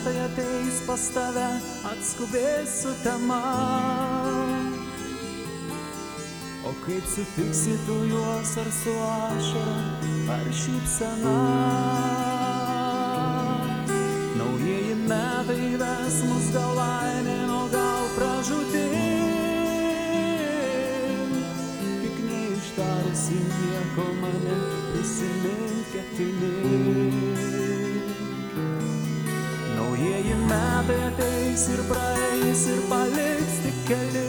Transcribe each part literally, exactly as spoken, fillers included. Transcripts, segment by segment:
metai ateis pas tave, atskubės su tema. O kaip sutiksi tu juos ar su ašara, ar šypsena? Naujieji metai ves mus gal laimėn, o gal pražūtin. Tik neištarusi nieko mane prisimint ketini. Naujieji metai ateis ir praeis ir paliks tik keli.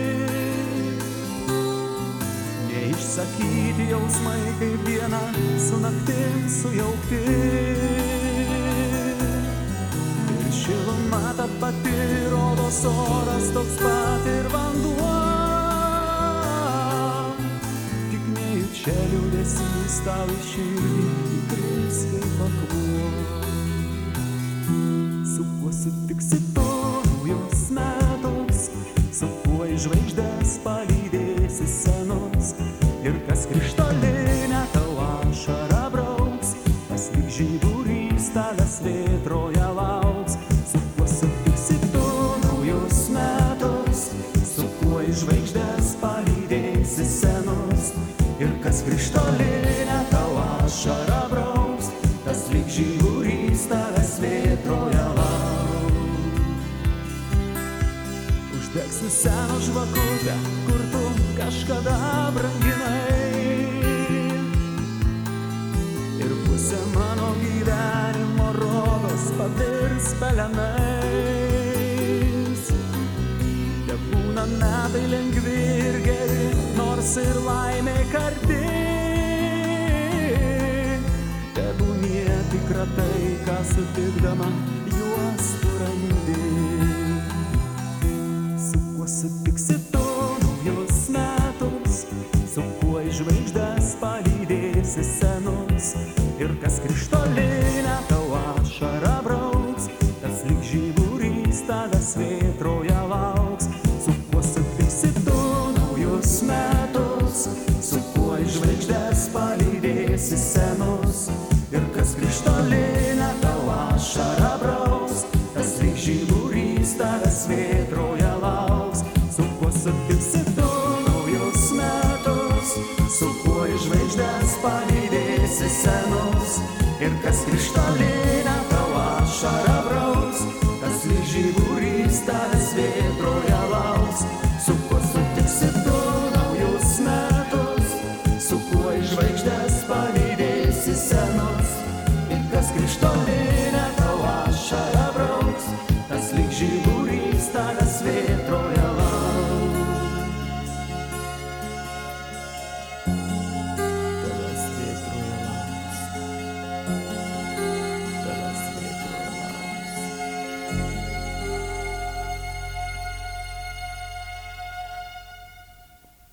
Neišsakyti jausmai kaip diena su naktim sujaukti. Ir šiluma ta pati, rodos oras toks pat ir vanduo. Tik nejučia liūdesys tau į širdį įkris kaip akmuo. Su kuo sutiksi tu naujus metus, su kuo į žvaigždes palydėsi senus. Ir kas krištolinę tau ašarą brauks, tas lyg žiburys tavęs vėtroje lauks. Su kuo sutiksi tu naujus metus, su kuo į žvaigždes palydėsi senus. Ir kas krištolinę tau ašarą brauks, tas lyg žiburys tavęs vėtroje lauks. Uždegsiu seną žvakutę, kur tu kažkada branginai. Ir pusė mano gyvenimo rodos pavirs pelenais. Tebūna metai lengvi ir geri, nors ir laimė karti. Tebūnie tikra tai, ką sutikdama juos tu randi. Su kuo sutiksi tu naujus metus, su kuo į žvaigždes palydėsi senus. Ir kas krištolinę tau ašarą brauks, tas lyg žiburys tavęs vėtroje lauks. Su kuo sutiksi tu naujus metus, su kuo į žvaigždes palydėsi senus. Ir kas krištolinę tau ašarą brauks, tas lyg žiburys tavęs vėtroje lauks. Su kuo sutiksi tu naujus metus, su kuo į žvaigždes palydėsi senus. Ir kas krištolinę tau ašarą brauks, tas lyg žiburys tavęs vėtroje